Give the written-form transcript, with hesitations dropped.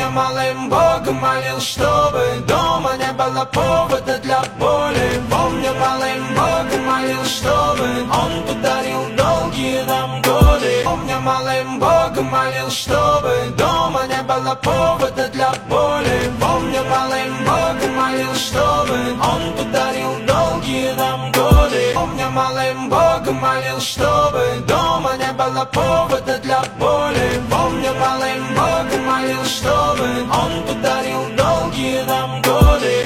Помню, малым Бога молил, чтобы дома не было повода для боли. Помню, малым Бога молил, чтобы он подарил долгие нам годы. Помню, малым Бога молил, чтобы дома не было повода для боли. Помню, малым Бога молил, чтобы он подарил долгие нам годы. Помню, малым Бога молил, чтобы дома не было повода для боли. Помню, малым Бога молил, чтобы он подарил долгие нам годы.